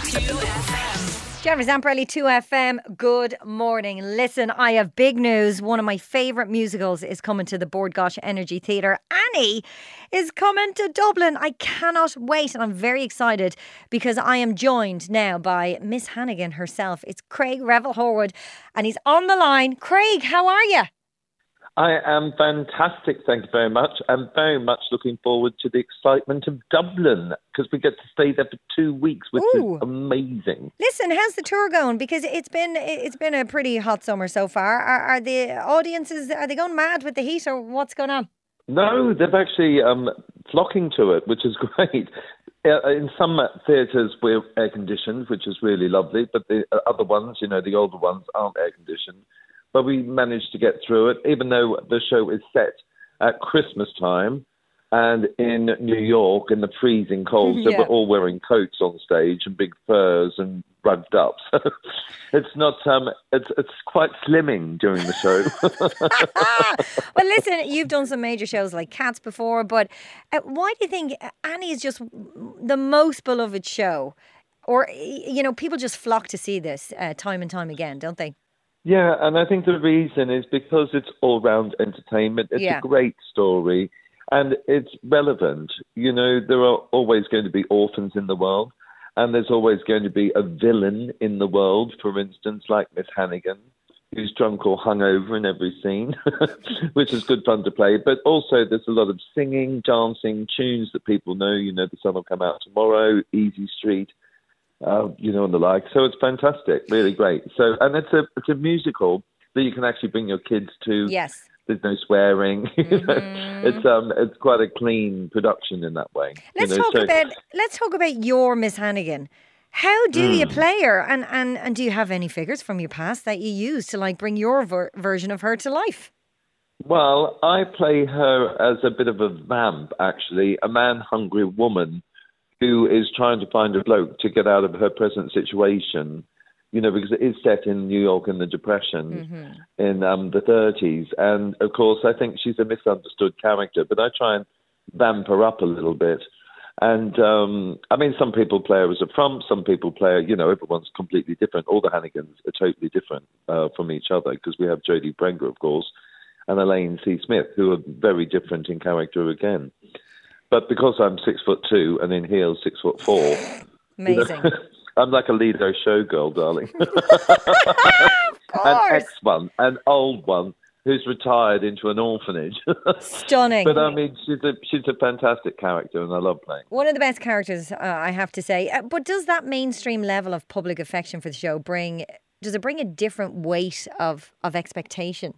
Jennifer Zamparelli, 2FM, good morning. Listen, I have big news. One of my favourite musicals is coming to the Bord Gáis Energy Theatre. Annie is coming to Dublin. I cannot wait, and I'm very excited because I am joined now by Miss Hannigan herself. It's Craig Revel Horwood, and he's on the line. Craig, how are you? I am fantastic, thank you very much. I'm very much looking forward to the excitement of Dublin because we get to stay there for 2 weeks, which is amazing. Listen, how's the tour going? Because it's been a pretty hot summer so far. Are the audiences, are they going mad with the heat or what's going on? No, they've actually flocking to it, which is great. In some theatres we're air conditioned, which is really lovely, but the other ones, the older ones, aren't air conditioned. But we managed to get through it, even though the show is set at Christmas time and in New York in the freezing cold. So we're all wearing coats on stage and big furs and rugged up. So it's not, it's quite slimming during the show. Well, listen, you've done some major shows like Cats before, but why do you think Annie is just the most beloved show? Or, people just flock to see this time and time again, don't they? Yeah, and I think the reason is because it's all-round entertainment. It's a great story, and it's relevant. There are always going to be orphans in the world, and there's always going to be a villain in the world, for instance, like Miss Hannigan, who's drunk or hungover in every scene, which is good fun to play. But also there's a lot of singing, dancing, tunes that people know. The sun will come out tomorrow, Easy Street. And the like. So it's fantastic, really great. So, and it's a musical that you can actually bring your kids to. Yes. There's no swearing. It's quite a clean production in that way. Let's talk about your Miss Hannigan. How do you play her? And do you have any figures from your past that you use to bring your version of her to life? Well, I play her as a bit of a vamp, actually, a man-hungry woman who is trying to find a bloke to get out of her present situation, because it is set in New York in the Depression in the 30s. And, of course, I think she's a misunderstood character, but I try and vamp her up a little bit. And, some people play her as a frump, some people play her, everyone's completely different. All the Hannigans are totally different from each other because we have Jodie Brenger, of course, and Elaine C. Smith, who are very different in character again. But because I'm 6'2" and in heels 6'4", amazing. I'm like a Lido showgirl, darling. Of course. An old one who's retired into an orphanage. Stunning. But she's a fantastic character, and I love playing. One of the best characters, I have to say. But does that mainstream level of public affection for the show bring a different weight of expectation?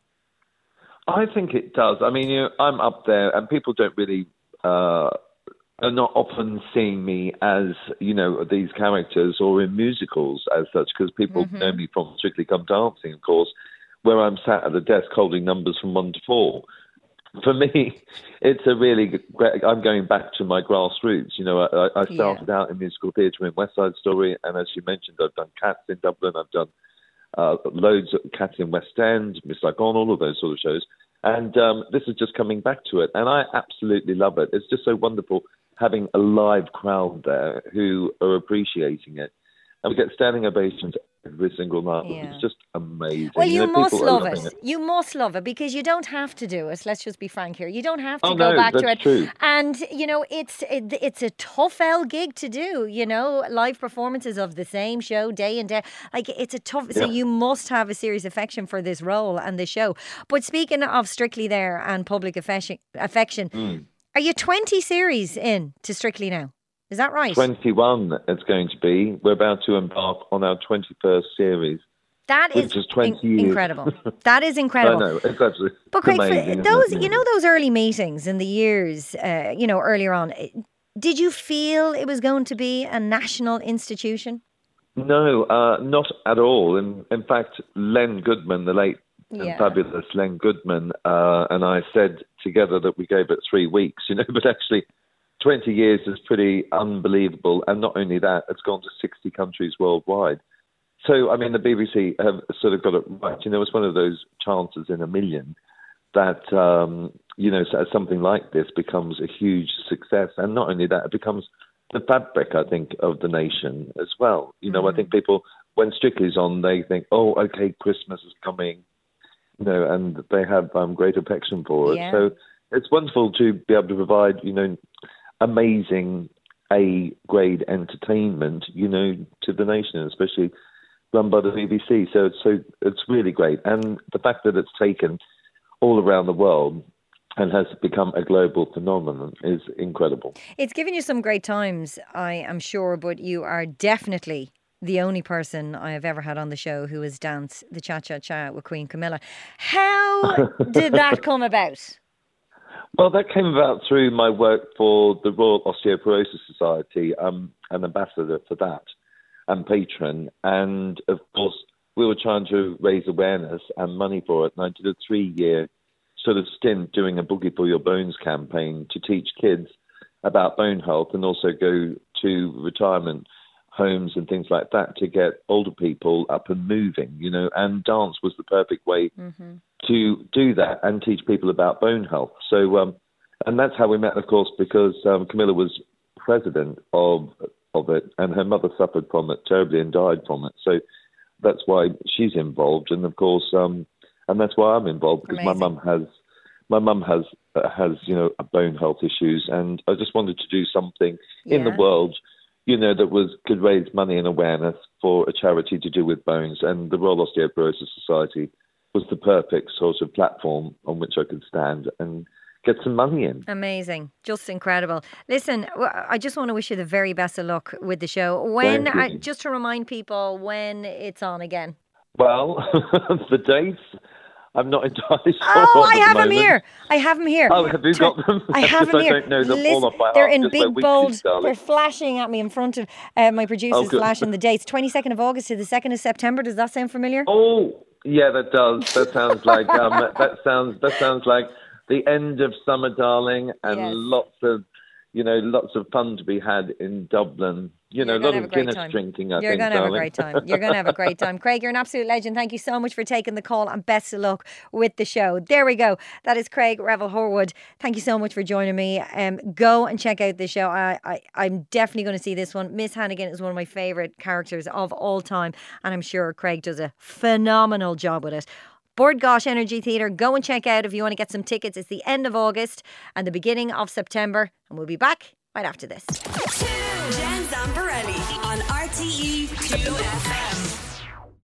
I think it does. I'm up there, and people don't really. Are not often seeing me as, these characters or in musicals as such, because people know me from Strictly Come Dancing, of course, where I'm sat at the desk holding numbers from 1 to 4. For me, it's a really great, I'm going back to my grassroots. I started out in musical theatre in West Side Story, and as you mentioned, I've done Cats in Dublin, I've done loads of Cats in West End, Miss Saigon, all of those sort of shows. And this is just coming back to it. And I absolutely love it. It's just so wonderful having a live crowd there who are appreciating it. And we get standing ovations every single night. Yeah. It's just amazing. Well, you must love it. You must love it because you don't have to do it. Let's just be frank here. You don't have to go back to it. True. And, it's a tough L gig to do, live performances of the same show day in day. It's a tough, so you must have a serious affection for this role and this show. But speaking of Strictly there and public affection, are you 20 series in to Strictly now? Is that right? 21 it's going to be. We're about to embark on our 21st series. That is just 20 years. Incredible. That is incredible. I know, it's absolutely But Craig, amazing. Those early meetings in the years, earlier on, did you feel it was going to be a national institution? No, not at all. In fact, Len Goodman, the late and fabulous Len Goodman, and I said together that we gave it 3 weeks, but actually 20 years is pretty unbelievable. And not only that, it's gone to 60 countries worldwide. So, the BBC have sort of got it right. It's one of those chances in a million that, something like this becomes a huge success. And not only that, it becomes the fabric, I think, of the nation as well. I think people, when Strictly's on, they think, oh, okay, Christmas is coming, and they have great affection for it. Yeah. So it's wonderful to be able to provide, amazing A-grade entertainment, to the nation, especially run by the BBC. So it's really great. And the fact that it's taken all around the world and has become a global phenomenon is incredible. It's given you some great times, I am sure, but you are definitely the only person I have ever had on the show who has danced the Cha-Cha-Cha with Queen Camilla. How did that come about? Well, that came about through my work for the Royal Osteoporosis Society, an ambassador for that and patron. And, of course, we were trying to raise awareness and money for it. And I did a 3-year sort of stint doing a Boogie for Your Bones campaign to teach kids about bone health and also go to retirement homes and things like that to get older people up and moving, and dance was the perfect way to do that and teach people about bone health. So, and that's how we met, of course, because Camilla was president of it and her mother suffered from it terribly and died from it. So that's why she's involved. And of course, and that's why I'm involved, because Amazing. my mum has a bone health issues, and I just wanted to do something in the world, that could raise money and awareness for a charity to do with bones, and the Royal Osteoporosis Society was the perfect sort of platform on which I could stand and get some money in. Amazing. Just incredible. Listen, I just want to wish you the very best of luck with the show. Just to remind people when it's on again. Well, the dates, I'm not entirely sure. Oh, I have them here. I have them here. Oh, have you got them? I have them here. I don't know them all off by heart. They're in Just big like bold. darling. They're flashing at me in front of my producer's flashing the dates. 22nd of August to the 2nd of September. Does that sound familiar? Oh, yeah, that does. That sounds like that sounds like the end of summer, darling, and Yes. lots of fun to be had in Dublin. A lot of Guinness drinking, I think, You're going to have a great time. You're going to have a great time. Craig, you're an absolute legend. Thank you so much for taking the call and best of luck with the show. There we go. That is Craig Revel-Horwood. Thank you so much for joining me. Go and check out this show. I'm definitely going to see this one. Miss Hannigan is one of my favourite characters of all time, and I'm sure Craig does a phenomenal job with it. Bord Gáis Energy Theatre. Go and check out if you want to get some tickets. It's the end of August and the beginning of September, and we'll be back right after this. Jen Zamparelli on RTE 2FM.